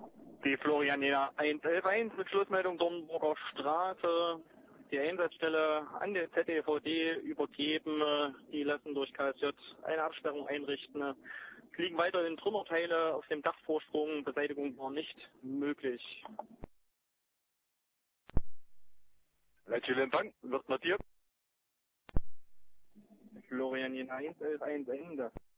Die Florianina 111 mit Schlussmeldung Dornburger Straße. Die Einsatzstelle an den ZDVD übergeben. Die lassen durch KSJ eine Absperrung einrichten. Es liegen weiterhin Trümmerteile auf dem Dachvorsprung. Beseitigung war nicht möglich. Leitstelle wird notiert. Florianina 111 Ende.